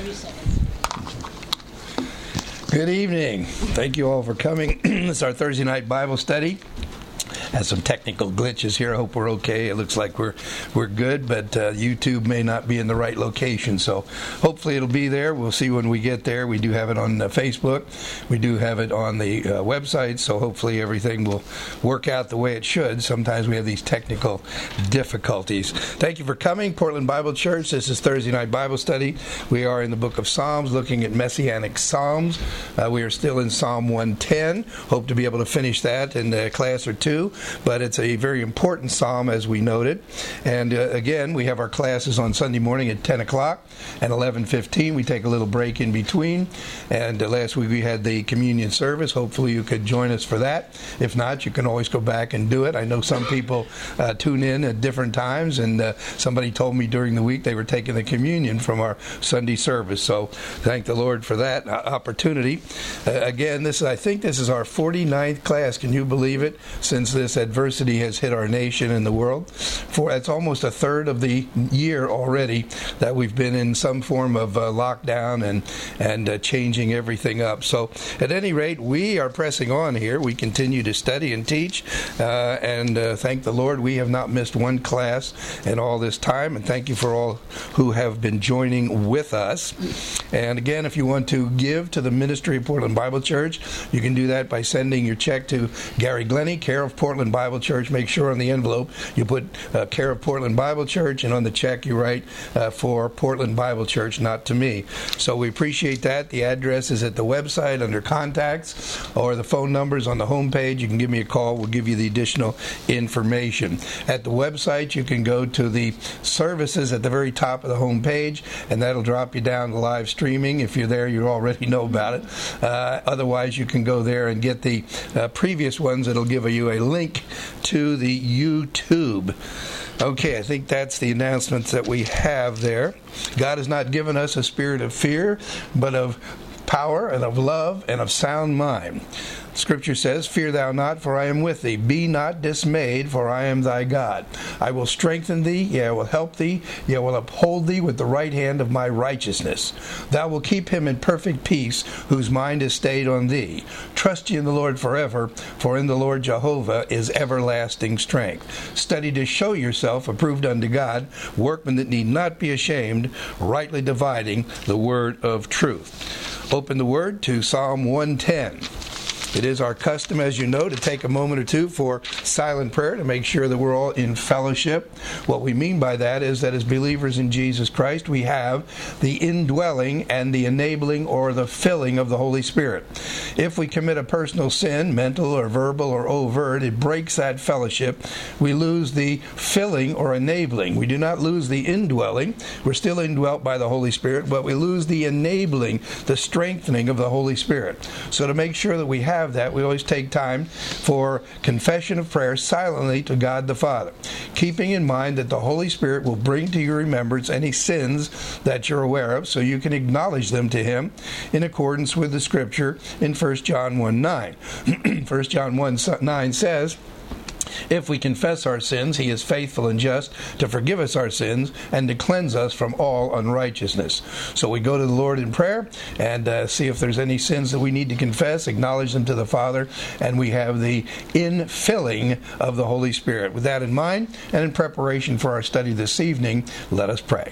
30 seconds. Good evening. Thank you all for coming. It's our Thursday night Bible study. Had some technical glitches here. I hope we're okay. It looks like we're good, but YouTube may not be in the right location. So hopefully it'll be there. We'll see when we get there. We do have it on Facebook. We do have it on the website. So hopefully everything will work out the way it should. Sometimes we have these technical difficulties. Thank you for coming, Portland Bible Church. This is Thursday night Bible study. We are in the book of Psalms, looking at Messianic Psalms. We are still in Psalm 110. Hope to be able to finish that in a class or two. But it's a very important psalm, as we noted. And again, we have our classes on Sunday morning at 10 o'clock and 11:15. We take a little break in between. And last week we had the communion service. Hopefully you could join us for that. If not, you can always go back and do it. I know some people tune in at different times, and somebody told me during the week they were taking the communion from our Sunday service. So thank the Lord for that opportunity. Again, I think this is our 49th class. Can you believe it? Since this adversity has hit our nation and the world. It's almost a third of the year already that we've been in some form of lockdown and changing everything up. So at any rate, we are pressing on here. We continue to study and teach, and thank the Lord we have not missed one class in all this time, and thank you for all who have been joining with us. And again, if you want to give to the ministry of Portland Bible Church, you can do that by sending your check to Gary Glennie, care of Portland Bible Church. Make sure on the envelope you put care of Portland Bible Church, and on the check you write for Portland Bible Church, not to me. So we appreciate that. The address is at the website under contacts, or the phone numbers on the home page. You can give me a call. We'll give you the additional information. At the website, you can go to the services at the very top of the home page, and that'll drop you down to live streaming. If you're there, you already know about it. Otherwise, you can go there and get the previous ones. It'll give you a link to the YouTube. Okay, I think that's the announcements that we have there. God has not given us a spirit of fear, but of power and of love and of sound mind. Scripture says, "Fear thou not, for I am with thee. Be not dismayed, for I am thy God. I will strengthen thee, yea, I will help thee, yea, I will uphold thee with the right hand of my righteousness. Thou wilt keep him in perfect peace, whose mind is stayed on thee. Trust ye in the Lord forever, for in the Lord Jehovah is everlasting strength. Study to show yourself approved unto God, workmen that need not be ashamed, rightly dividing the word of truth." Open the word to Psalm 110. It is our custom, as you know, to take a moment or two for silent prayer to make sure that we're all in fellowship. What we mean by that is that as believers in Jesus Christ, we have the indwelling and the enabling or the filling of the Holy Spirit. If we commit a personal sin, mental or verbal or overt, it breaks that fellowship. We lose the filling or enabling. We do not lose the indwelling. We're still indwelt by the Holy Spirit, but we lose the enabling, the strengthening of the Holy Spirit. So to make sure that we have that, we always take time for confession of prayer silently to God the Father, keeping in mind that the Holy Spirit will bring to your remembrance any sins that you're aware of, so you can acknowledge them to Him in accordance with the Scripture in 1 John 1:9. 1 John 1:9 says, "If we confess our sins, He is faithful and just to forgive us our sins and to cleanse us from all unrighteousness." So we go to the Lord in prayer and see if there's any sins that we need to confess, acknowledge them to the Father, and we have the infilling of the Holy Spirit. With that in mind, and in preparation for our study this evening, let us pray.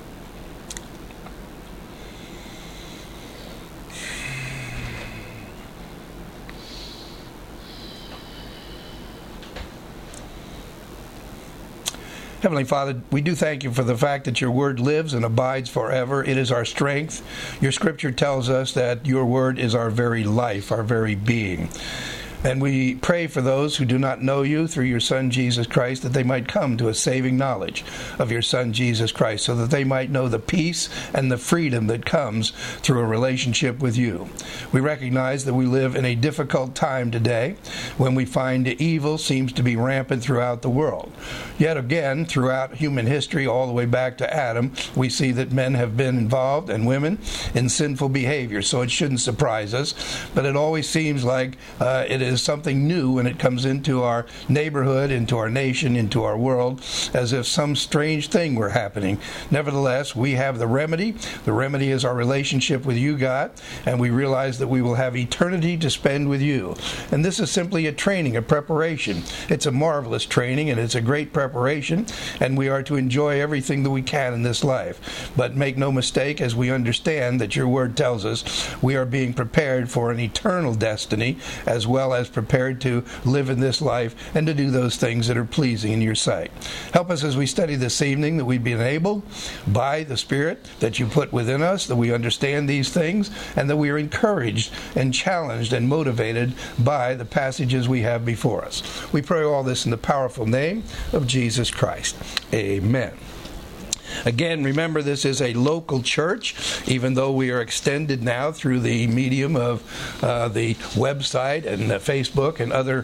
Heavenly Father, we do thank you for the fact that your word lives and abides forever. It is our strength. Your scripture tells us that your word is our very life, our very being. And we pray for those who do not know you through your Son, Jesus Christ, that they might come to a saving knowledge of your Son, Jesus Christ, so that they might know the peace and the freedom that comes through a relationship with you. We recognize that we live in a difficult time today when we find evil seems to be rampant throughout the world. Yet again, throughout human history, all the way back to Adam, we see that men have been involved, and women, in sinful behavior. So it shouldn't surprise us, but it always seems like it is something new when it comes into our neighborhood, into our nation, into our world, as if some strange thing were happening. Nevertheless, we have the remedy. The remedy is our relationship with you, God, and we realize that we will have eternity to spend with you. And this is simply a training, a preparation. It's a marvelous training, and it's a great preparation, and we are to enjoy everything that we can in this life. But make no mistake, as we understand that your word tells us, we are being prepared for an eternal destiny, as well as prepared to live in this life and to do those things that are pleasing in your sight. Help us as we study this evening, that we be enabled by the Spirit that you put within us, that we understand these things, and that we are encouraged and challenged and motivated by the passages we have before us. We pray all this in the powerful name of Jesus Christ. Amen. Again, remember, this is a local church, even though we are extended now through the medium of the website and Facebook and other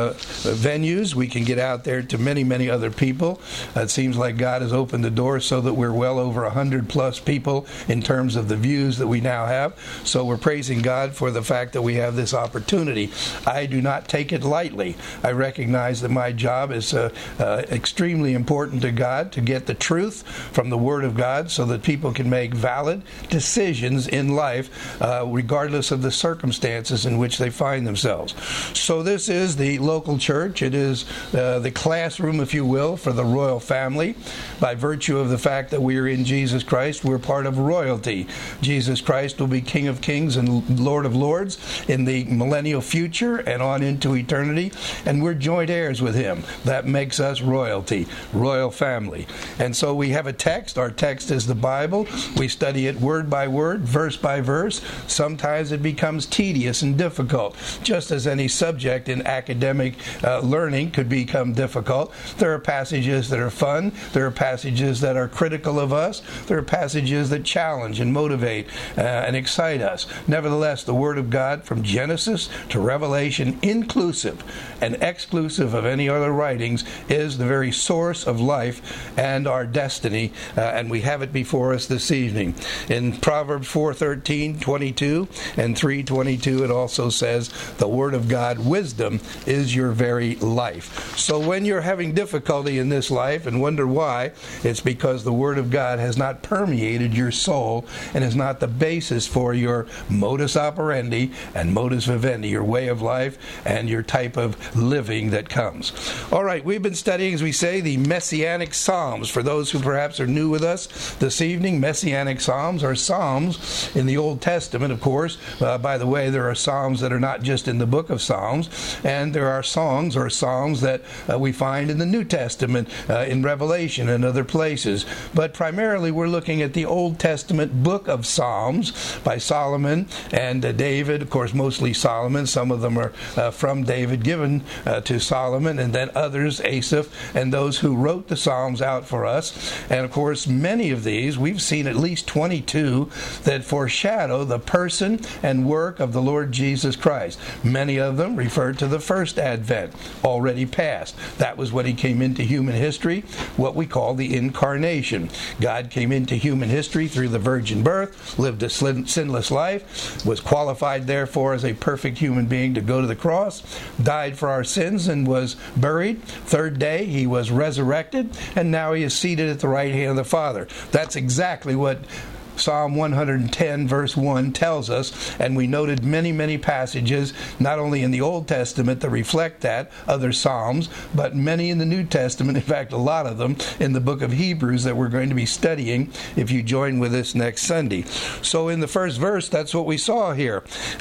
venues. We can get out there to many, many other people. It seems like God has opened the door so that we're well over 100 plus people in terms of the views that we now have. So we're praising God for the fact that we have this opportunity. I do not take it lightly. I recognize that my job is extremely important to God, to get the truth from the Word of God so that people can make valid decisions in life regardless of the circumstances in which they find themselves. So this is the local church. It is the classroom, if you will, for the royal family. By virtue of the fact that we are in Jesus Christ, we're part of royalty. Jesus Christ will be King of Kings and Lord of Lords in the millennial future and on into eternity, and we're joint heirs with Him. That makes us royalty, royal family. And so we have a text. Our text is the Bible. We study it word by word, verse by verse. Sometimes it becomes tedious and difficult, just as any subject in academic learning could become difficult. There are passages that are fun. There are passages that are critical of us. There are passages that challenge and motivate and excite us. Nevertheless, the Word of God from Genesis to Revelation, inclusive and exclusive of any other writings, is the very source of life and our destiny, and we have it before us this evening. In Proverbs 4:13, 22, and 3:22, it also says, the Word of God, wisdom is your very life. So when you're having difficulty in this life and wonder why, it's because the Word of God has not permeated your soul and is not the basis for your modus operandi and modus vivendi, your way of life and your type of living that comes. All right, we've been studying, as we say, the Messianic Psalms. For those who perhaps are new with us this evening, Messianic Psalms are Psalms in the Old Testament, of course. By the way, there are Psalms that are not just in the book of Psalms, and there are songs or Psalms that we find in the New Testament, in Revelation and other places. But primarily we're looking at the Old Testament book of Psalms by Solomon and David, of course mostly Solomon. Some of them are from David, given to Solomon, and then others, Asaph, and those who wrote the Psalms out for us. And of course, many of these, we've seen at least 22 that foreshadow the person and work of the Lord Jesus Christ. Many of them refer to the first advent, already past. That was when He came into human history, what we call the incarnation. God came into human history through the virgin birth, lived a sinless life, was qualified therefore as a perfect human being to go to the cross, died for our sins and was buried. Third day He was resurrected, and now He is seated at the right hand of the Father. That's exactly what Psalm 110 verse 1 tells us, and we noted many, many passages, not only in the Old Testament that reflect that, other Psalms, but many in the New Testament, in fact a lot of them in the book of Hebrews that we're going to be studying if you join with us next Sunday. So in the first verse, that's what we saw here.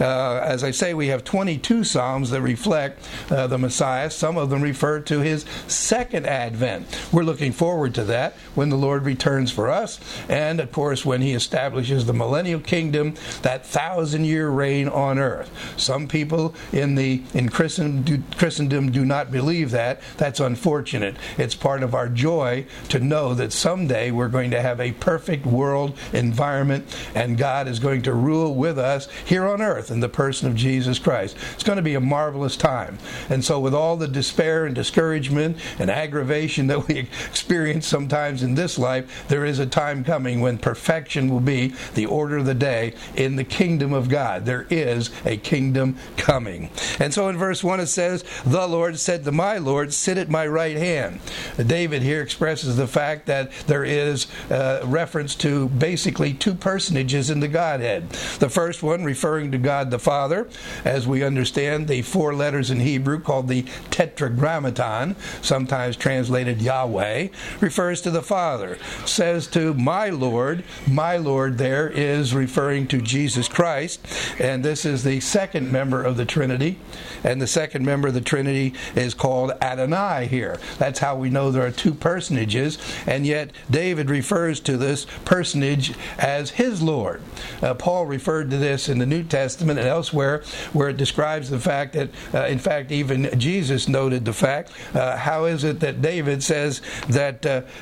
As I say, we have 22 Psalms that reflect the Messiah. Some of them refer to His second advent. We're looking forward to that when the Lord returns for us, and of course when He establishes the millennial kingdom, that 1,000-year reign on earth. Some people in Christendom do not believe that. That's unfortunate. It's part of our joy to know that someday we're going to have a perfect world environment, and God is going to rule with us here on earth in the person of Jesus Christ. It's going to be a marvelous time. And so with all the despair and discouragement and aggravation that we experience sometimes in this life, there is a time coming when perfection will be the order of the day in the kingdom of God. There is a kingdom coming. And so in verse 1 it says, the Lord said to my Lord, sit at my right hand. David here expresses the fact that there is reference to basically two personages in the Godhead. The first one referring to God the Father, as we understand the four letters in Hebrew called the Tetragrammaton, sometimes translated Yahweh, refers to the Father. Says to my Lord there is referring to Jesus Christ, and this is the second member of the Trinity, and the second member of the Trinity is called Adonai here. That's how we know there are two personages, and yet David refers to this personage as his Lord. Paul referred to this in the New Testament and elsewhere where it describes the fact that, in fact, even Jesus noted the fact, how is it that David says that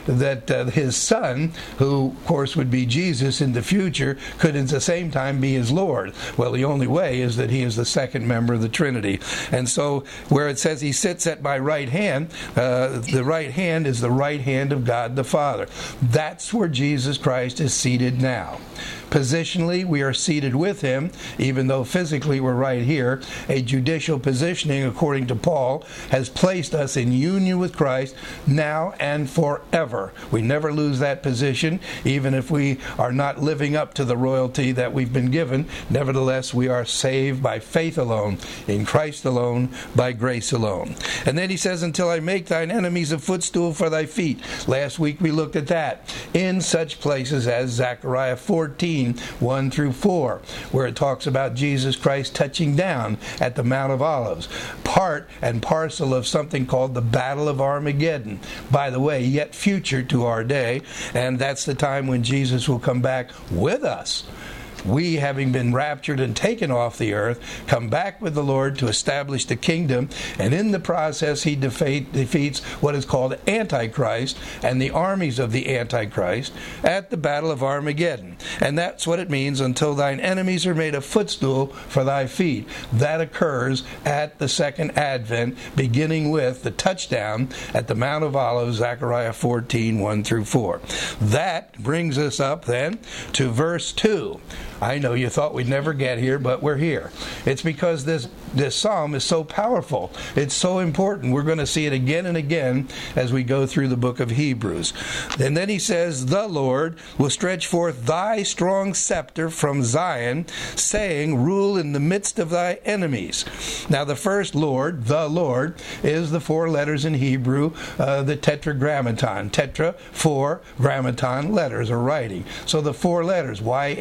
his son, who of course would be Jesus in the future, could at the same time be his Lord? Well, the only way is that he is the second member of the Trinity. And so where it says he sits at my right hand, the right hand is the right hand of God the Father. That's where Jesus Christ is seated now. Positionally, we are seated with him, even though physically we're right here. A judicial positioning, according to Paul, has placed us in union with Christ now and forever. We never lose that position, even if we are not living up to the royalty that we've been given. Nevertheless, we are saved by faith alone, in Christ alone, by grace alone. And then he says, until I make thine enemies a footstool for thy feet. Last week we looked at that. In such places as Zechariah 14, 1 through 4, where it talks about Jesus Christ touching down at the Mount of Olives, part and parcel of something called the Battle of Armageddon, by the way, yet future to our day, and that's the time when Jesus will come back with us. We, having been raptured and taken off the earth, come back with the Lord to establish the kingdom, and in the process he defeats what is called Antichrist and the armies of the Antichrist at the Battle of Armageddon. And that's what it means, until thine enemies are made a footstool for thy feet. That occurs at the second advent, beginning with the touchdown at the Mount of Olives, Zechariah 14, 1 through 4. That brings us up then to verse 2. I know you thought we'd never get here, but we're here. It's because this psalm is so powerful. It's so important. We're going to see it again and again as we go through the book of Hebrews. And then he says, the Lord will stretch forth thy strong scepter from Zion, saying, rule in the midst of thy enemies. Now the first Lord, the Lord, is the four letters in Hebrew, the Tetragrammaton. Tetra, four, grammaton, letters or writing. So the four letters,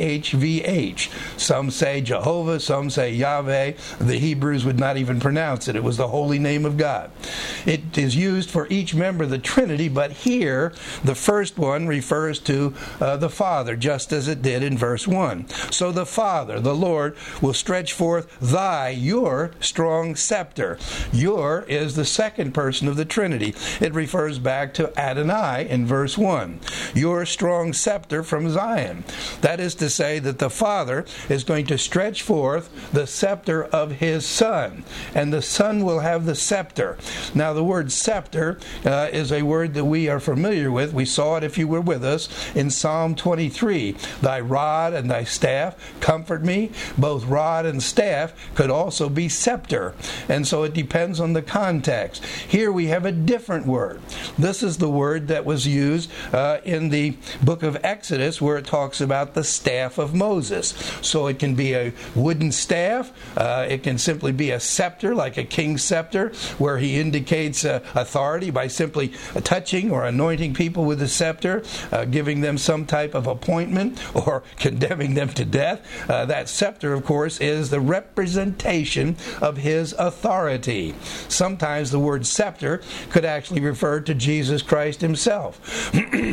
YHVH. Some say Jehovah, some say Yahweh. The Hebrews would not even pronounce it. It was the holy name of God. It is used for each member of the Trinity, but here the first one refers to the Father, just as it did in verse 1. So the Father, the Lord, will stretch forth your strong scepter. Your is the second person of the Trinity. It refers back to Adonai in verse 1. Your strong scepter from Zion. That is to say that the Father is going to stretch forth the scepter of his Son, and the Son will have the scepter. Now the word scepter is a word that we are familiar with. We saw it, if you were with us, in Psalm 23. Thy rod and thy staff comfort me. Both rod and staff could also be scepter, and so it depends on the context. Here we have a different word. This is the word that was used in the book of Exodus, where it talks about the staff of Moses. So it can be a wooden staff. It can simply be a scepter, like a king's scepter, where he indicates authority by simply touching or anointing people with a scepter, giving them some type of appointment, or condemning them to death. That scepter, of course, is the representation of his authority. Sometimes the word scepter could actually refer to Jesus Christ himself.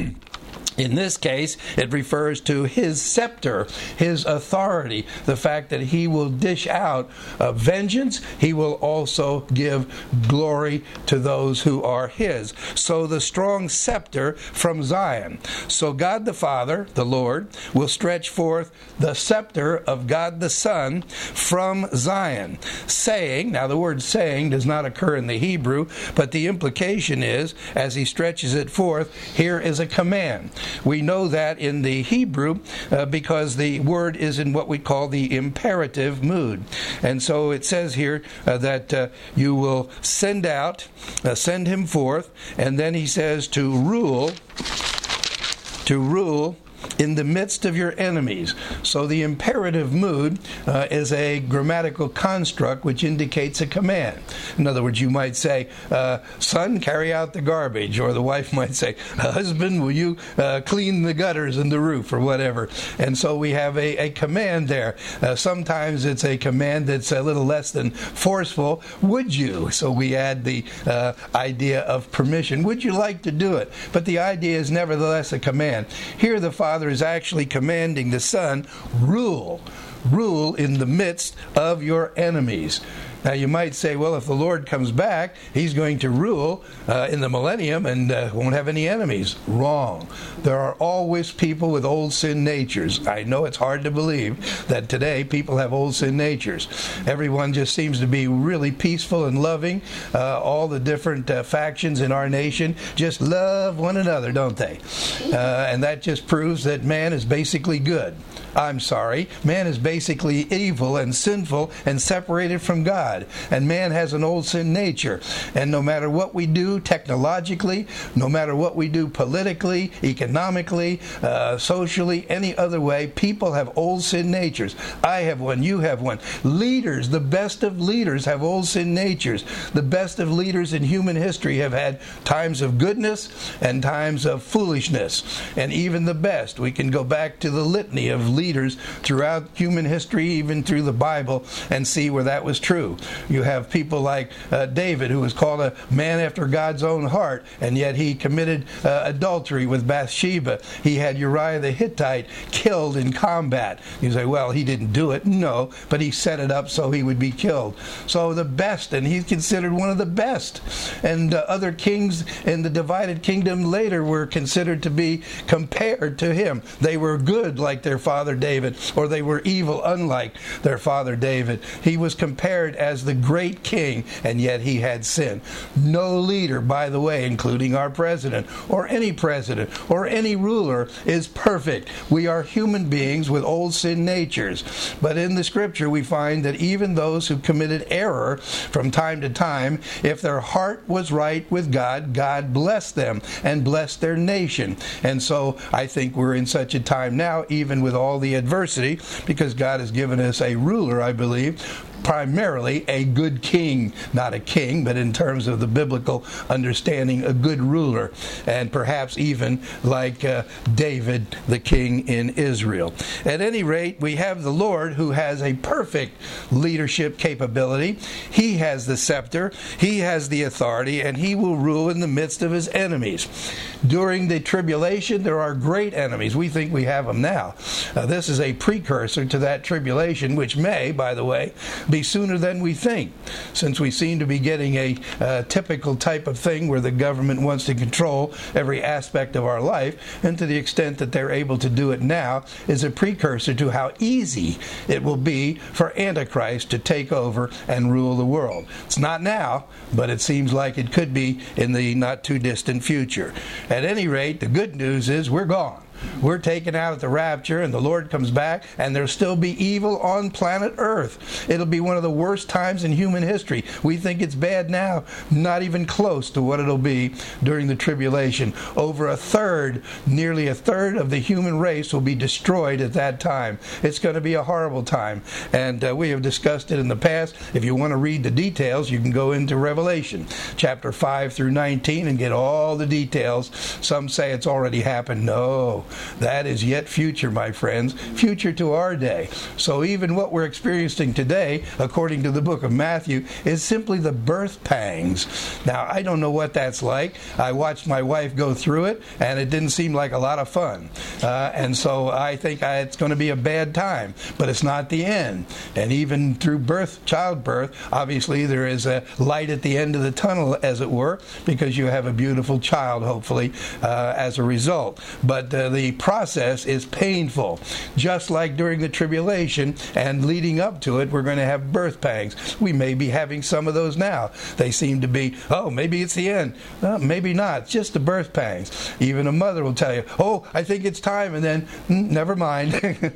In this case, it refers to his scepter, his authority, the fact that he will dish out vengeance. He will also give glory to those who are his. So the strong scepter from Zion. So God the Father, the Lord, will stretch forth the scepter of God the Son from Zion, saying, now the word saying does not occur in the Hebrew, but the implication is, as he stretches it forth, here is a command. We know that in the Hebrew because the word is in what we call the imperative mood. And so it says here that you will send him forth, and then he says to rule in the midst of your enemies. So the imperative mood is a grammatical construct which indicates a command. In other words, you might say, son, carry out the garbage, or the wife might say, husband, will you clean the gutters and the roof, or whatever. And so we have a command there. Sometimes it's a command that's a little less than forceful. Would you? So we add the idea of permission. Would you like to do it? But the idea is nevertheless a command. Here the Father is actually commanding the Son, rule in the midst of your enemies. Now you might say, well, if the Lord comes back, he's going to rule in the millennium and won't have any enemies. Wrong. There are always people with old sin natures. I know it's hard to believe that today people have old sin natures. Everyone just seems to be really peaceful and loving. All the different factions in our nation just love one another, don't they? And that just proves that man is basically good. I'm sorry. Man is basically evil and sinful and separated from God. And man has an old sin nature. And no matter what we do technologically, no matter what we do politically, economically, socially, any other way, people have old sin natures. I have one. You have one. Leaders, the best of leaders, have old sin natures. The best of leaders in human history have had times of goodness and times of foolishness. And even the best. We can go back to the litany of leaders throughout human history, even through the Bible, and see where that was true. You have people like David, who was called a man after God's own heart, and yet he committed adultery with Bathsheba. He had Uriah the Hittite killed in combat. You say, well, he didn't do it. No, but he set it up so he would be killed. So the best, and he's considered one of the best. And other kings in the divided kingdom later were considered to be compared to him. They were good like their father David, or they were evil unlike their father David. He was compared as the great king, and yet he had sin. No leader, by the way, including our president, or any ruler, is perfect. We are human beings with old sin natures. But in the scripture we find that even those who committed error from time to time, if their heart was right with God, God blessed them and blessed their nation. And so I think we're in such a time now, even with all the adversity, because God has given us a ruler, I believe, primarily a good king, not a king, but in terms of the biblical understanding, a good ruler, and perhaps even like David, the king in Israel. At any rate, we have the Lord who has a perfect leadership capability. He has the scepter, he has the authority, and he will rule in the midst of his enemies. During the tribulation, there are great enemies. We think we have them now. This is a precursor to that tribulation, which may, by the way, be sooner than we think, since we seem to be getting a typical type of thing where the government wants to control every aspect of our life, and to the extent that they're able to do it now is a precursor to how easy it will be for Antichrist to take over and rule the world. It's not now, but it seems like it could be in the not too distant future. At any rate, the good news is we're gone. We're taken out at the rapture, and the Lord comes back, and there'll still be evil on planet Earth. It'll be one of the worst times in human history. We think it's bad now, not even close to what it'll be during the tribulation. Nearly a third of the human race will be destroyed at that time. It's going to be a horrible time, and we have discussed it in the past. If you want to read the details, you can go into Revelation, chapter 5 through 19, and get all the details. Some say it's already happened. No. That is yet future, my friends, future to our day. So even what we're experiencing today, according to the book of Matthew, is simply the birth pangs. Now, I don't know what that's like. I watched my wife go through it, and it didn't seem like a lot of fun. And so I think it's going to be a bad time, but it's not the end. And even through childbirth, obviously there is a light at the end of the tunnel, as it were, because you have a beautiful child, hopefully, as a result. But the the process is painful. Just like during the tribulation and leading up to it, we're going to have birth pangs. We may be having some of those now. They seem to be, oh, maybe it's the end. No, maybe not. It's just the birth pangs. Even a mother will tell you, oh, I think it's time, and then, never mind.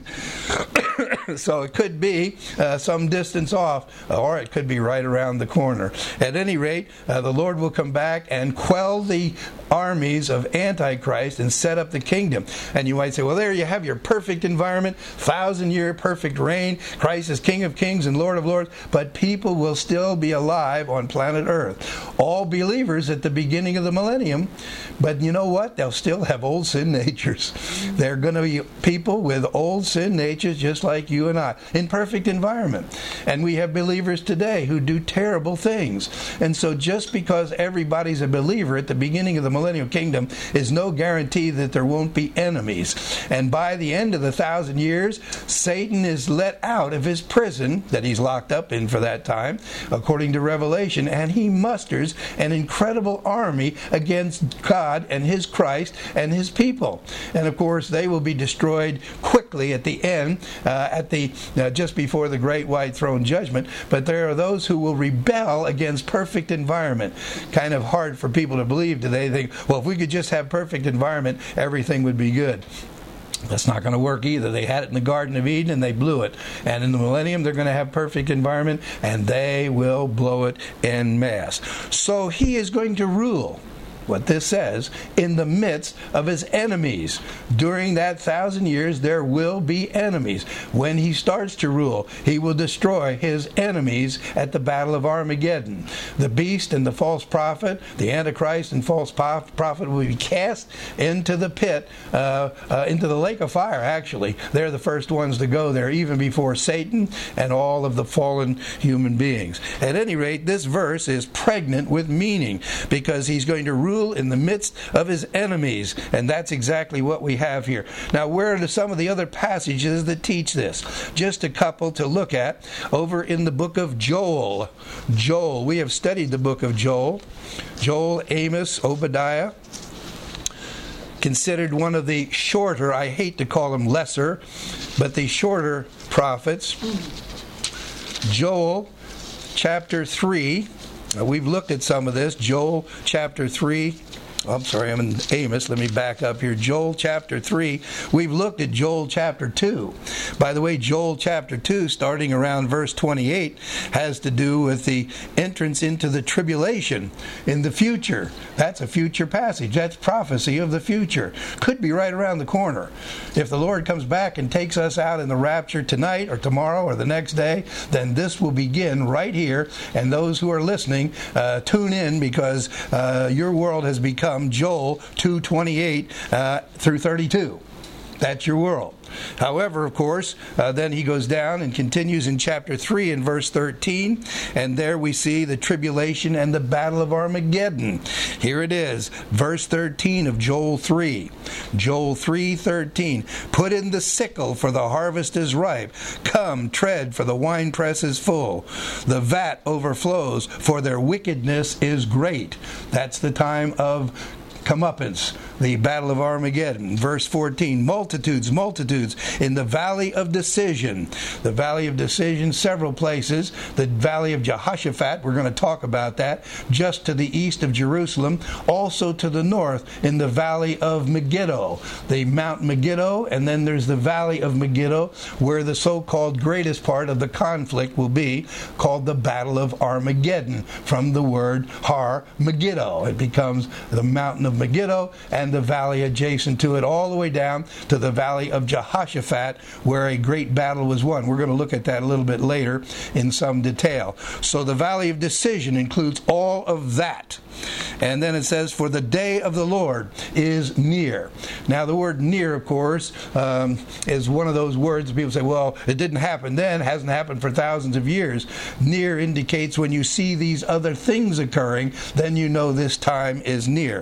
So it could be some distance off, or it could be right around the corner. At any rate, the Lord will come back and quell the armies of Antichrist and set up the kingdom. And you might say, well, there you have your perfect environment, 1,000-year perfect reign. Christ is King of kings and Lord of lords. But people will still be alive on planet Earth. All believers at the beginning of the millennium. But you know what? They'll still have old sin natures. They're going to be people with old sin natures just like you and I, in perfect environment. And we have believers today who do terrible things. And so just because everybody's a believer at the beginning of the millennial kingdom is no guarantee that there won't be enemies. And by the end of the 1,000 years, Satan is let out of his prison that he's locked up in for that time, according to Revelation, and he musters an incredible army against God and his Christ and his people. And of course, they will be destroyed quickly at the end, just before the great white throne judgment. But there are those who will rebel against perfect environment. Kind of hard for people to believe today. They think, well, if we could just have perfect environment, everything would be good. That's not going to work either. They had it in the Garden of Eden and they blew it. And in the millennium, they're going to have perfect environment and they will blow it en masse. So he is going to rule, what this says, in the midst of his enemies. During that 1,000 years, there will be enemies. When he starts to rule, he will destroy his enemies at the Battle of Armageddon. The beast and the false prophet, the Antichrist and false prophet will be cast into the pit, into the lake of fire, actually. They're the first ones to go there, even before Satan and all of the fallen human beings. At any rate, this verse is pregnant with meaning, because he's going to rule in the midst of his enemies. And that's exactly what we have here. Now, where are some of the other passages that teach this? Just a couple to look at over in the book of Joel. Joel, we have studied the book of Joel. Joel, Amos, Obadiah. Considered one of the shorter, I hate to call them lesser, but the shorter prophets. Joel chapter 3. We've looked at some of this. Joel chapter 3. I'm sorry, I'm in Amos. Let me back up here. Joel chapter 3. We've looked at Joel chapter 2. By the way, Joel chapter 2, starting around verse 28, has to do with the entrance into the tribulation in the future. That's a future passage. That's prophecy of the future. Could be right around the corner. If the Lord comes back and takes us out in the rapture tonight or tomorrow or the next day, then this will begin right here. And those who are listening, tune in, because your world has become Joel 2:28 through 32. That's your world. However, of course, then he goes down and continues in chapter 3 and verse 13, and there we see the tribulation and the battle of Armageddon. Here it is, verse 13 of Joel 3. Joel 3:13. Put in the sickle, for the harvest is ripe. Come, tread, for the winepress is full. The vat overflows, for their wickedness is great. That's the time of comeuppance, the battle of Armageddon. Verse 14, multitudes in the valley of decision. The valley of decision, several places. The valley of Jehoshaphat, we're going to talk about that, just to the east of Jerusalem. Also to the north in the valley of Megiddo, the Mount Megiddo, and then there's the valley of Megiddo, where the so-called greatest part of the conflict will be, called the battle of Armageddon, from the word Har Megiddo. It becomes the mountain of Megiddo and the valley adjacent to it, all the way down to the valley of Jehoshaphat, where a great battle was won. We're going to look at that a little bit later in some detail. So the valley of decision includes all of that. And then it says, for the day of the Lord is near. Now the word near, of course, is one of those words people say, well, it didn't happen then, it hasn't happened for thousands of years. Near indicates when you see these other things occurring, then you know this time is near.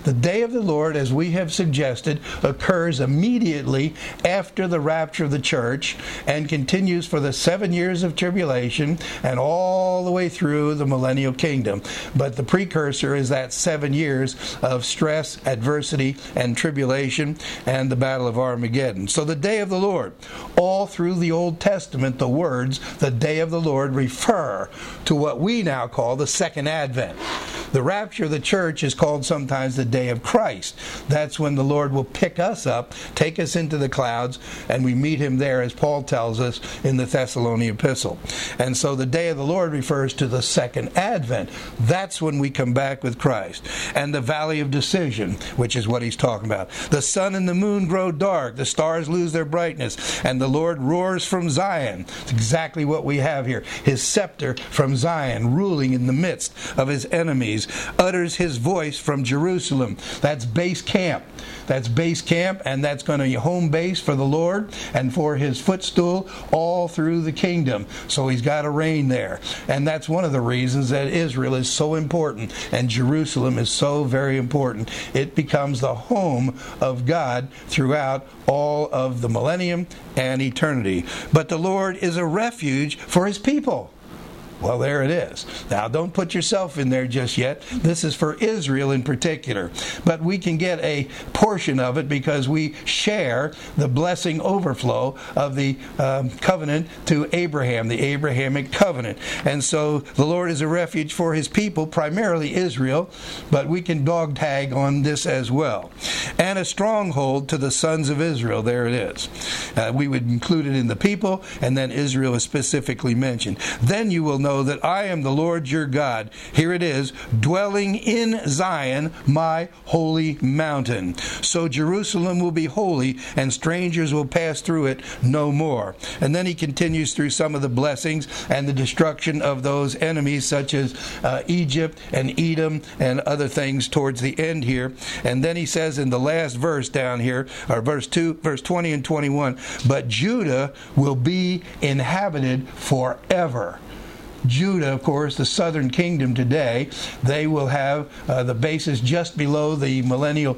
The day of the Lord, as we have suggested, occurs immediately after the rapture of the church and continues for the 7 years of tribulation and all the way through the millennial kingdom. But the precursor is that 7 years of stress, adversity, and tribulation and the battle of Armageddon. So the day of the Lord, all through the Old Testament, the words, the day of the Lord, refer to what we now call the second advent. The rapture of the church is called sometimes the day of Christ. That's when the Lord will pick us up, take us into the clouds, and we meet him there, as Paul tells us in the Thessalonian epistle. And so the day of the Lord refers to the second advent. That's when we come back with Christ. And the valley of decision, which is what he's talking about. The sun and the moon grow dark, the stars lose their brightness, and the Lord roars from Zion. It's exactly what we have here. His scepter from Zion, ruling in the midst of his enemies, utters his voice from Jerusalem. That's base camp. That's base camp, and that's going to be home base for the Lord and for his footstool all through the kingdom. So he's got to reign there. And that's one of the reasons that Israel is so important and Jerusalem is so very important. It becomes the home of God throughout all of the millennium and eternity. But the Lord is a refuge for his people. Well, there it is. Now, don't put yourself in there just yet. This is for Israel in particular. But we can get a portion of it because we share the blessing overflow of the covenant to Abraham, the Abrahamic covenant. And so the Lord is a refuge for his people, primarily Israel, but we can dog tag on this as well. And a stronghold to the sons of Israel. There it is. We would include it in the people, and then Israel is specifically mentioned. Then you will know that I am the Lord your God. Here it is, dwelling in Zion, my holy mountain. So Jerusalem will be holy, and strangers will pass through it no more. And then he continues through some of the blessings and the destruction of those enemies, such as Egypt and Edom and other things towards the end here. And then he says in the last verse down here, or verse 20 and 21, but Judah will be inhabited forever. Judah, of course, the southern kingdom today, they will have the bases just below the millennial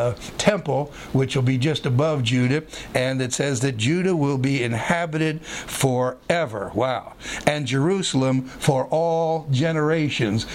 temple, which will be just above Judah, and it says that Judah will be inhabited forever. Wow. And Jerusalem for all generations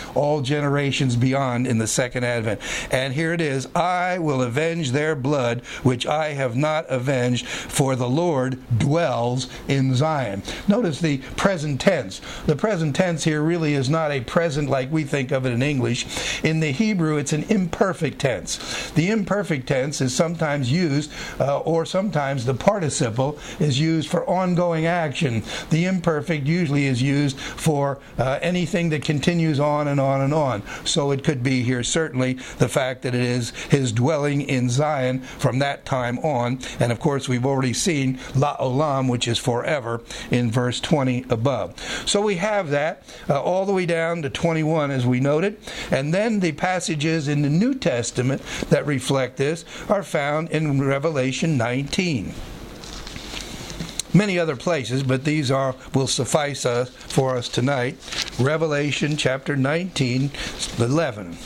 beyond in the second advent. And here it is, I will avenge their blood, which I have not avenged, for the Lord dwells in Zion. Notice the present tense. The present tense here really is not a present like we think of it in English. In the Hebrew, it's an imperfect tense. The imperfect tense is sometimes used, or sometimes the participle is used for ongoing action. The imperfect usually is used for anything that continues on and on and on. So it could be here certainly the fact that it is his dwelling in Zion from that time on. And of course, we've already seen La Olam, which is forever, in verse 20 above. So we have that all the way down to 21 as we noted. And then the passages in the New Testament that reflect this are found in Revelation 19. Many other places, but these will suffice for us tonight. Revelation chapter 19, 11.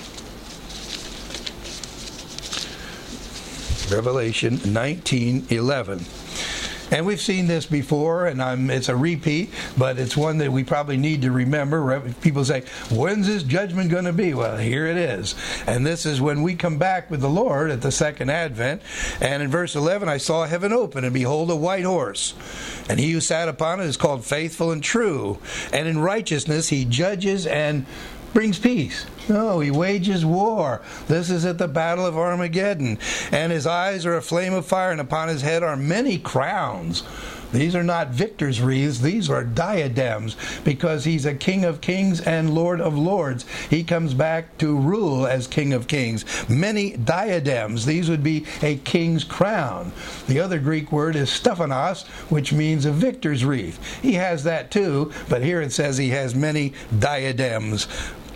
Revelation 19:11. And we've seen this before, and it's a repeat, but it's one that we probably need to remember. People say, when's this judgment going to be? Well, here it is. And this is when we come back with the Lord at the second advent. And in verse 11, I saw heaven open, and behold, a white horse. And he who sat upon it is called Faithful and True. And in righteousness he judges and brings peace. No, he wages war. This is at the battle of Armageddon. And his eyes are a flame of fire, and upon his head are many crowns. These are not victor's wreaths, these are diadems, because he's a King of kings and Lord of lords. He comes back to rule as King of kings. Many diadems, these would be a king's crown. The other Greek word is stephanos, which means a victor's wreath. He has that too, but here it says he has many diadems.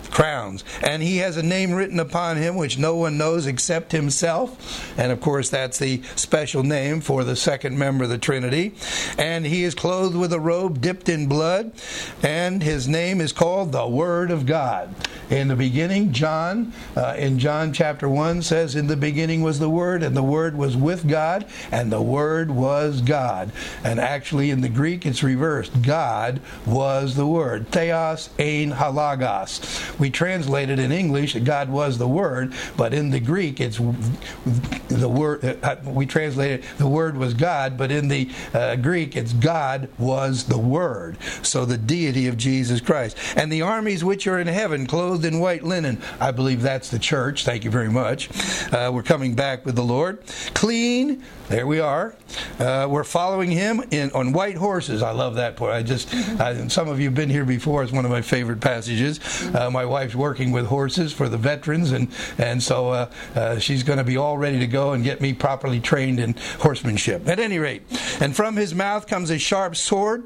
crowns. And he has a name written upon him which no one knows except himself. And of course that's the special name for the second member of the Trinity. And he is clothed with a robe dipped in blood, and his name is called the Word of God. In the beginning, John chapter 1 says, in the beginning was the Word, and the Word was with God, and the Word was God. And actually in the Greek it's reversed. God was the Word. Theos ein halagos. We translated in English that God was the Word, but in the Greek it's the Word. We translated the Word was God, but in the Greek it's God was the Word. So the deity of Jesus Christ. And the armies which are in heaven, clothed in white linen. I believe that's the church. Thank you very much. We're coming back with the Lord. Clean. There we are. We're following him on white horses. I love that part. Some of you have been here before. It's one of my favorite passages. My wife's working with horses for the veterans, and so she's going to be all ready to go and get me properly trained in horsemanship. At any rate, and from his mouth comes a sharp sword,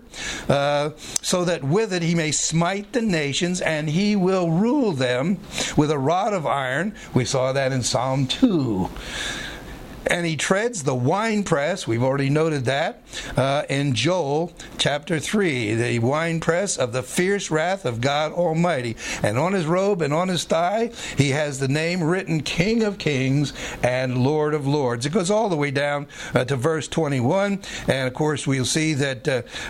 so that with it he may smite the nations, and he will rule them with a rod of iron. We saw that in Psalm 2. And he treads the winepress, we've already noted that, in Joel chapter 3, the winepress of the fierce wrath of God Almighty. And on his robe and on his thigh, he has the name written King of Kings and Lord of Lords. It goes all the way down to verse 21. And of course, we'll see that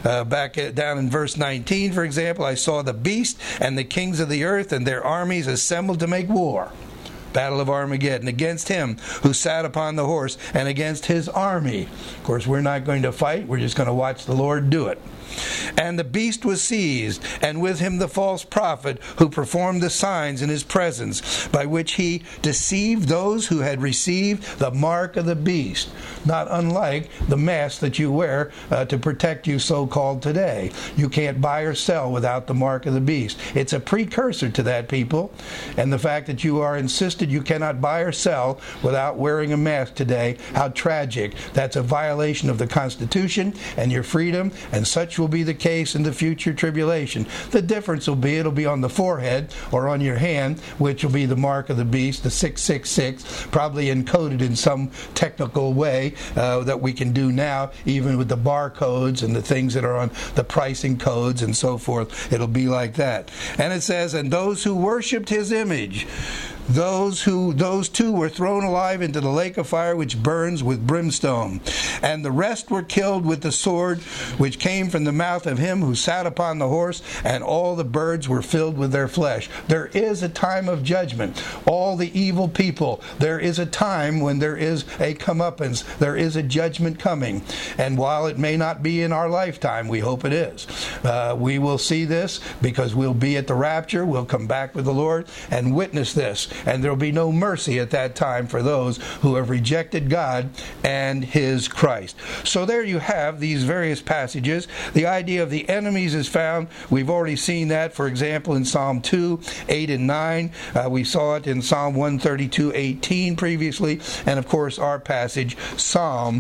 down in verse 19, for example, I saw the beast and the kings of the earth and their armies assembled to make war. Battle of Armageddon, against him who sat upon the horse and against his army. Of course, we're not going to fight. We're just going to watch the Lord do it. And the beast was seized, and with him the false prophet who performed the signs in his presence, by which he deceived those who had received the mark of the beast. Not unlike the mask that you wear to protect you so-called today. You can't buy or sell without the mark of the beast. It's a precursor to that, people. And the fact that you are insisted you cannot buy or sell without wearing a mask today, how tragic. That's a violation of the Constitution and your freedom, and such will be the case in the future tribulation. The difference will be, it'll be on the forehead or on your hand, which will be the mark of the beast, the 666, probably encoded in some technical way that we can do now, even with the barcodes and the things that are on the pricing codes and so forth. It'll be like that. And it says, and those who worshipped his image, those two were thrown alive into the lake of fire which burns with brimstone. And the rest were killed with the sword which came from the mouth of him who sat upon the horse, and all the birds were filled with their flesh. There is a time of judgment. All the evil people, there is a time when there is a comeuppance. There is a judgment coming. And while it may not be in our lifetime, we hope it is. We will see this because we'll be at the rapture. We'll come back with the Lord and witness this. And there will be no mercy at that time for those who have rejected God and his Christ. So there you have these various passages. The idea of the enemies is found. We've already seen that, for example, in Psalm 2, 8 and 9. We saw it in Psalm 132, 18 previously. And of course, our passage, Psalm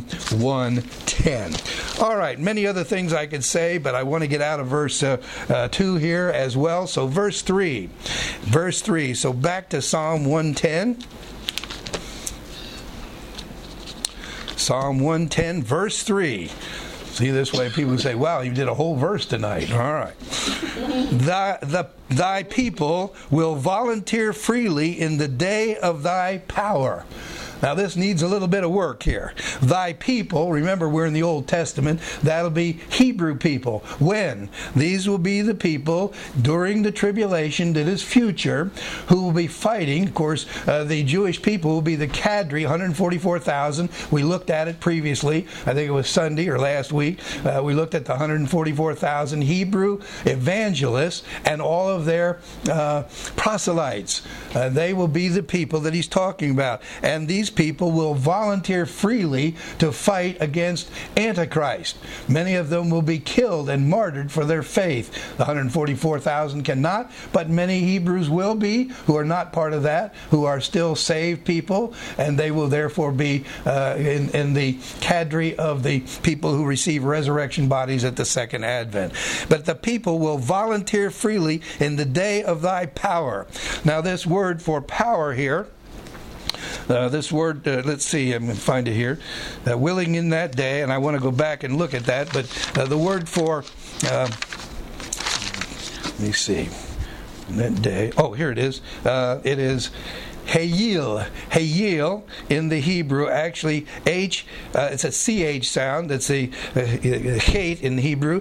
110. All right, many other things I could say, but I want to get out of verse 2 here as well. So verse 3. So back to Psalm 110. Psalm 110, verse 3. See, this way people say, wow, you did a whole verse tonight. All right. Thy people will volunteer freely in the day of thy power. Now this needs a little bit of work here. Thy people, remember we're in the Old Testament, that'll be Hebrew people. When? These will be the people during the tribulation that is future who will be fighting. Of course, the Jewish people will be the cadre, 144,000. We looked at it previously. I think it was Sunday or last week. We looked at the 144,000 Hebrew evangelists and all of their proselytes. They will be the people that he's talking about. And these people will volunteer freely to fight against Antichrist. Many of them will be killed and martyred for their faith. The 144,000 cannot, but many Hebrews will be, who are not part of that, who are still saved people, and they will therefore be in the cadre of the people who receive resurrection bodies at the second advent. But the people will volunteer freely in the day of thy power. Now this word for power here, this word, let's see, I'm going to find it here, willing in that day, and I want to go back and look at that, but the word for, let me see, that day, oh, here it is. It is Hayil. Hayil in the Hebrew, actually, it's a CH sound. That's the Chet in Hebrew,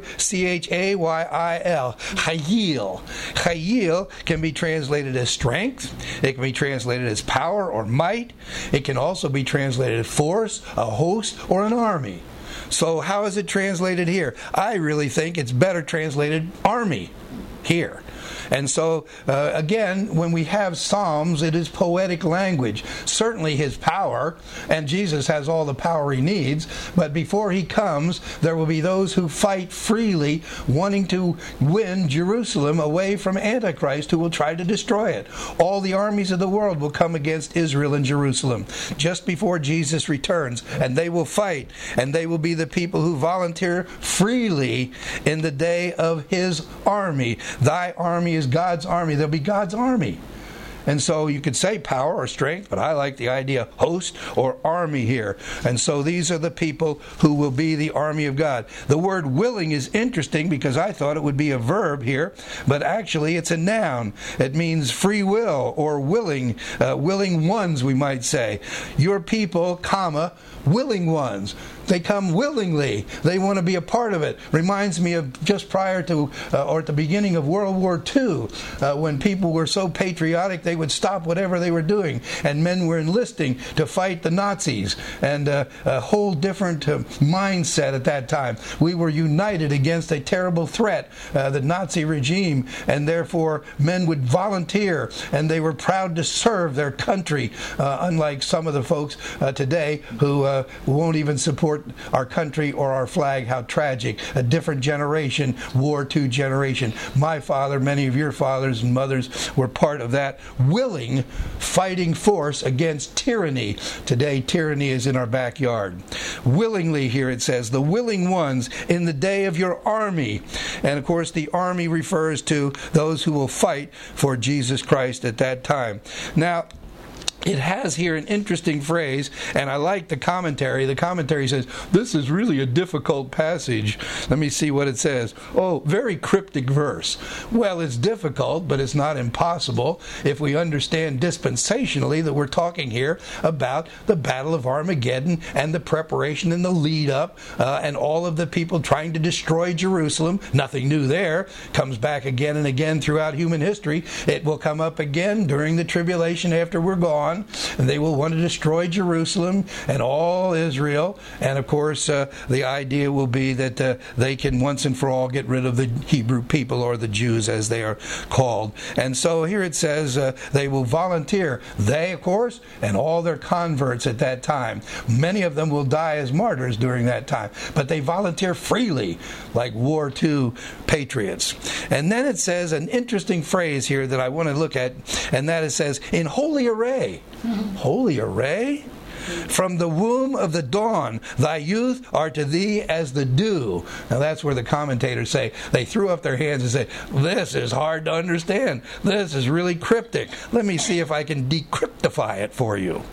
Chayil. Hayil. Hayil can be translated as strength. It can be translated as power or might. It can also be translated as force, a host, or an army. So how is it translated here? I really think it's better translated army here. And so, again, when we have Psalms, it is poetic language. Certainly his power, and Jesus has all the power he needs, but before he comes, there will be those who fight freely, wanting to win Jerusalem away from Antichrist, who will try to destroy it. All the armies of the world will come against Israel and Jerusalem just before Jesus returns, and they will fight, and they will be the people who volunteer freely in the day of his army. Thy army is God's army. There'll be God's army. And so you could say power or strength, but I like the idea host or army here. And so these are the people who will be the army of God. The word willing is interesting because I thought it would be a verb here, but actually it's a noun. It means free will or willing, willing ones, we might say. Your people, comma, willing ones. They come willingly. They want to be a part of it. Reminds me of just prior to, or at the beginning of World War II, when people were so patriotic they would stop whatever they were doing, and men were enlisting to fight the Nazis, and a whole different mindset at that time. We were united against a terrible threat, the Nazi regime, and therefore men would volunteer, and they were proud to serve their country, unlike some of the folks today who won't even support our country or our flag. How tragic. A different generation, War II generation. My father, many of your fathers and mothers were part of that willing fighting force against tyranny. Today, tyranny is in our backyard. Willingly, here it says, the willing ones in the day of your army. And of course, the army refers to those who will fight for Jesus Christ at that time. Now, it has here an interesting phrase, and I like the commentary. The commentary says, this is really a difficult passage. Let me see what it says. Oh, very cryptic verse. Well, it's difficult, but it's not impossible if we understand dispensationally that we're talking here about the Battle of Armageddon and the preparation and the lead up and all of the people trying to destroy Jerusalem. Nothing new there. Comes back again and again throughout human history. It will come up again during the tribulation after we're gone. And they will want to destroy Jerusalem and all Israel. And of course, the idea will be that they can once and for all get rid of the Hebrew people, or the Jews as they are called. And so here it says they will volunteer. They, of course, and all their converts at that time. Many of them will die as martyrs during that time. But they volunteer freely, like War II patriots. And then it says an interesting phrase here that I want to look at, and that it says, in holy array. Holy array? From the womb of the dawn, thy youth are to thee as the dew. Now that's where the commentators say, they threw up their hands and said, this is hard to understand. This is really cryptic. Let me see if I can decryptify it for you.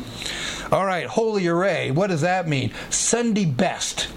All right, holy array. What does that mean? Sunday best.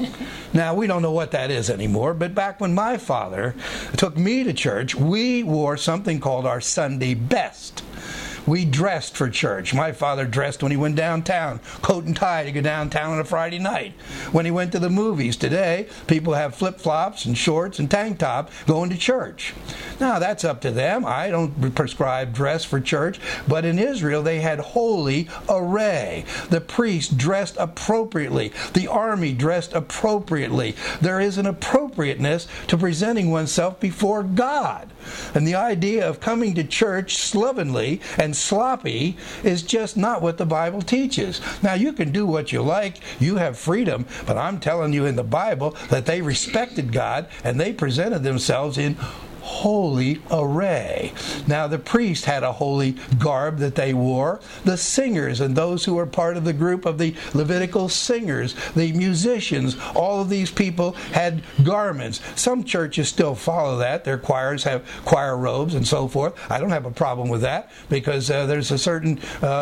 Now, we don't know what that is anymore, but back when my father took me to church, we wore something called our Sunday best. We dressed for church. My father dressed when he went downtown, coat and tie to go downtown on a Friday night. When he went to the movies. Today, people have flip-flops and shorts and tank top going to church. Now, that's up to them. I don't prescribe dress for church, but in Israel, they had holy array. The priest dressed appropriately. The army dressed appropriately. There is an appropriateness to presenting oneself before God. And the idea of coming to church slovenly and and sloppy is just not what the Bible teaches. Now, you can do what you like. You have freedom. But I'm telling you in the Bible that they respected God and they presented themselves in holy array. Now, the priest had a holy garb that they wore. The singers and those who were part of the group of the Levitical singers, the musicians, all of these people had garments. Some churches still follow that. Their choirs have choir robes and so forth. I don't have a problem with that because there's a certain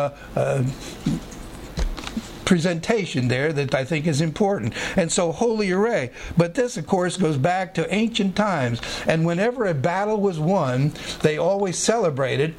presentation there that I think is important. And so holy array. But this, of course, goes back to ancient times. And whenever a battle was won, they always celebrated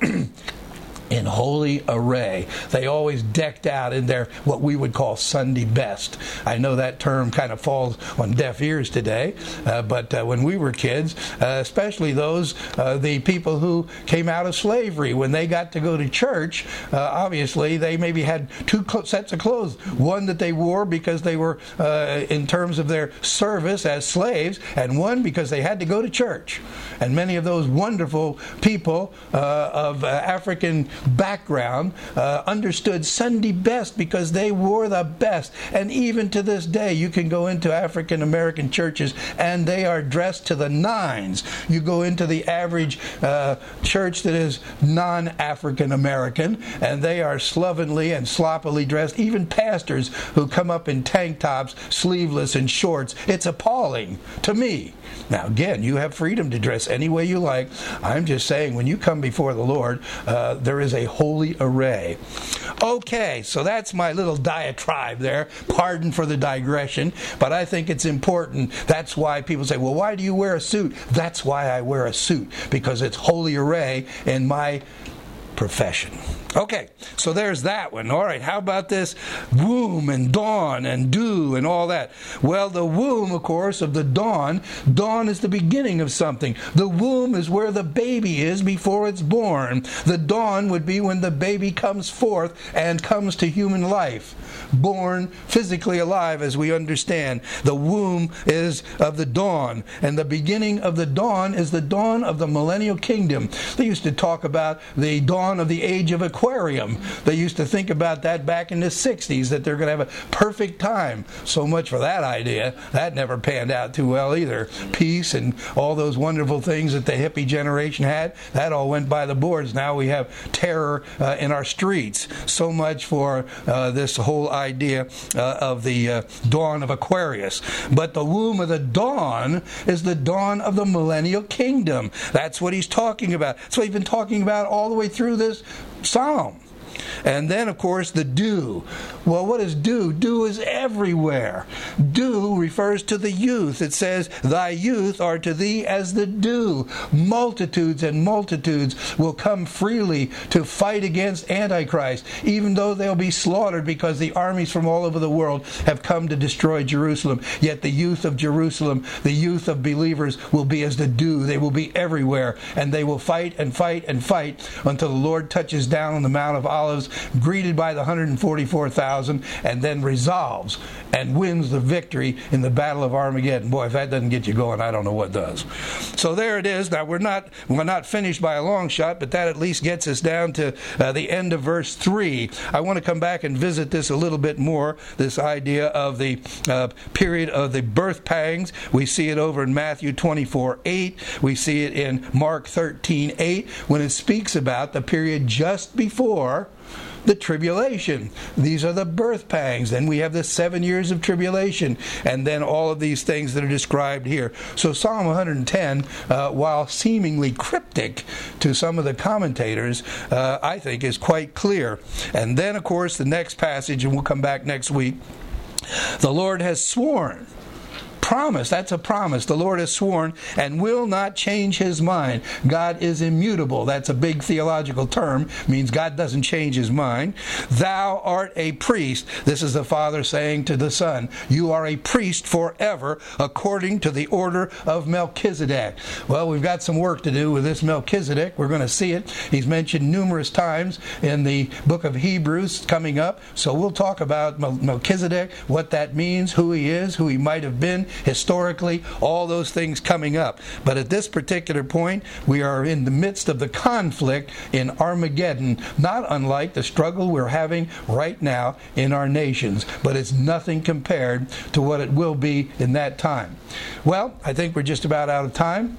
in holy array. They always decked out in their what we would call Sunday best. I know that term kind of falls on deaf ears today, but when we were kids, especially those the people who came out of slavery, when they got to go to church, obviously they maybe had two sets of clothes. One that they wore because they were in terms of their service as slaves, and one because they had to go to church. And many of those wonderful people of African background understood Sunday best because they wore the best. And even to this day, you can go into African American churches and they are dressed to the nines. You go into the average church that is non-African American and they are slovenly and sloppily dressed. Even pastors who come up in tank tops, sleeveless and shorts. It's appalling to me. Now again, you have freedom to dress any way you like. I'm just saying when you come before the Lord, there is a holy array. Okay, so that's my little diatribe there. Pardon for the digression, but I think it's important. That's why people say, well, why do you wear a suit? That's why I wear a suit, because it's holy array in my profession. Okay, so there's that one. All right, how about this womb and dawn and dew and all that? Well, the womb, of course, of the dawn is the beginning of something. The womb is where the baby is before it's born. The dawn would be when the baby comes forth and comes to human life. Born physically alive, as we understand. The womb is of the dawn, and the beginning of the dawn is the dawn of the millennial kingdom. They used to talk about the dawn of the age of Aquarium. They used to think about that back in the 60s, that they're going to have a perfect time. So much for that idea. That never panned out too well either. Peace and all those wonderful things that the hippie generation had, that all went by the boards. Now we have terror in our streets. So much for this whole idea of the dawn of Aquarius. But the womb of the dawn is the dawn of the millennial kingdom. That's what he's talking about. That's what he's been talking about all the way through this psalm. And then, of course, the dew. Well, what is dew? Dew is everywhere. Dew refers to the youth. It says, thy youth are to thee as the dew. Multitudes and multitudes will come freely to fight against Antichrist, even though they'll be slaughtered because the armies from all over the world have come to destroy Jerusalem. Yet the youth of Jerusalem, the youth of believers, will be as the dew. They will be everywhere, and they will fight and fight and fight until the Lord touches down on the Mount of Olives, greeted by the 144,000, and then resolves and wins the victory in the Battle of Armageddon. Boy, if that doesn't get you going, I don't know what does. So there it is. Now, we're not finished by a long shot, but that at least gets us down to the end of verse 3. I want to come back and visit this a little bit more, this idea of the period of the birth pangs. We see it over in Matthew 24:8. We see it in Mark 13:8, when it speaks about the period just before the tribulation. These are the birth pangs. Then we have the 7 years of tribulation, and then all of these things that are described here. So Psalm 110, while seemingly cryptic to some of the commentators, I think is quite clear. And then, of course, the next passage, and we'll come back next week, the Lord has sworn. Promise, that's a promise. The Lord has sworn and will not change his mind. God is immutable. That's a big theological term. It means God doesn't change his mind. Thou art a priest. This is the Father saying to the Son, you are a priest forever according to the order of Melchizedek. Well, we've got some work to do with this Melchizedek. We're going to see it. He's mentioned numerous times in the book of Hebrews coming up. So we'll talk about Melchizedek, what that means, who he is, who he might have been, historically, all those things coming up. But at this particular point, we are in the midst of the conflict in Armageddon, not unlike the struggle we're having right now in our nations. But it's nothing compared to what it will be in that time. Well, I think we're just about out of time.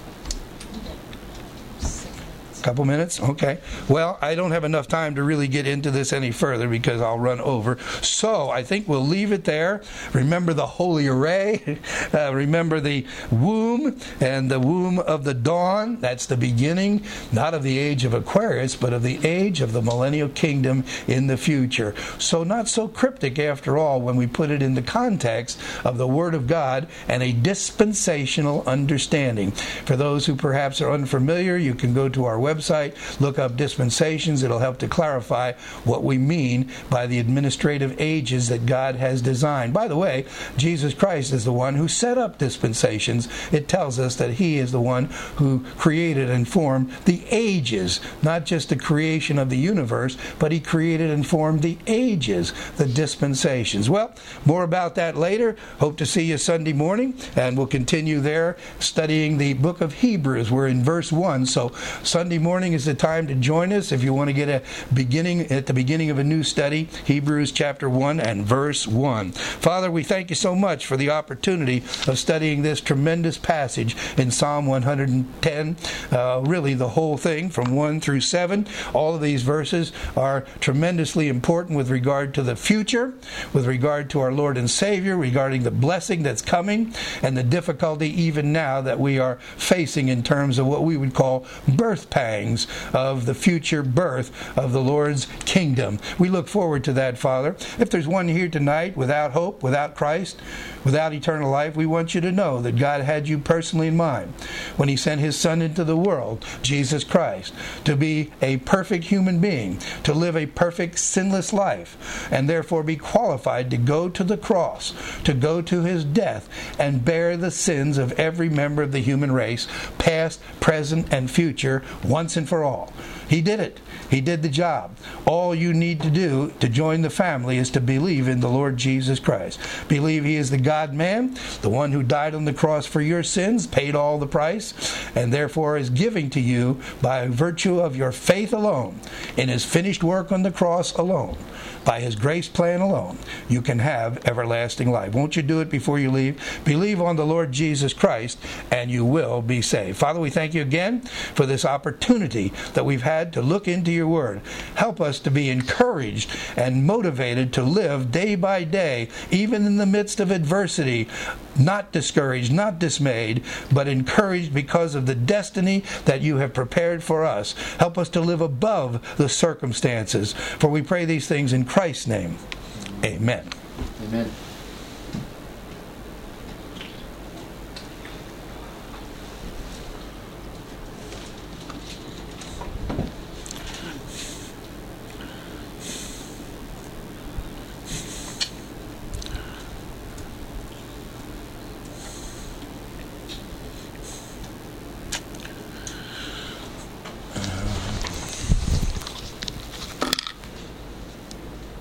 Couple minutes? Okay. Well, I don't have enough time to really get into this any further because I'll run over. So I think we'll leave it there. Remember the holy array. Remember the womb and the womb of the dawn. That's the beginning, not of the age of Aquarius, but of the age of the millennial kingdom in the future. So not so cryptic after all when we put it in the context of the Word of God and a dispensational understanding. For those who perhaps are unfamiliar, you can go to our website, look up dispensations. It'll help to clarify what we mean by the administrative ages that God has designed. By the way, Jesus Christ is the one who set up dispensations. It tells us that He is the one who created and formed the ages, not just the creation of the universe, but He created and formed the ages, the dispensations. Well, more about that later. Hope to see you Sunday morning, and we'll continue there studying the book of Hebrews. We're in verse 1, so Sunday morning is the time to join us if you want to get at the beginning of a new study. Hebrews chapter 1 and verse 1. Father, we thank you so much for the opportunity of studying this tremendous passage in Psalm 110. Really the whole thing from 1 through 7. All of these verses are tremendously important with regard to the future, with regard to our Lord and Savior, regarding the blessing that's coming and the difficulty even now that we are facing in terms of what we would call birth pangs of the future birth of the Lord's kingdom. We look forward to that, Father. If there's one here tonight without hope, without Christ, without eternal life, we want you to know that God had you personally in mind when He sent His Son into the world, Jesus Christ, to be a perfect human being, to live a perfect sinless life, and therefore be qualified to go to the cross, to go to His death, and bear the sins of every member of the human race, past, present, and future, once and for all. He did it. He did the job. All you need to do to join the family is to believe in the Lord Jesus Christ. Believe He is the God-man, the one who died on the cross for your sins, paid all the price, and therefore is giving to you by virtue of your faith alone, in His finished work on the cross alone, by His grace plan alone, you can have everlasting life. Won't you do it before you leave? Believe on the Lord Jesus Christ, and you will be saved. Father, we thank you again for this opportunity that we've had to look into your Word. Help us to be encouraged and motivated to live day by day, even in the midst of adversity, not discouraged, not dismayed, but encouraged because of the destiny that you have prepared for us. Help us to live above the circumstances. For we pray these things in Christ's name. Amen. Amen.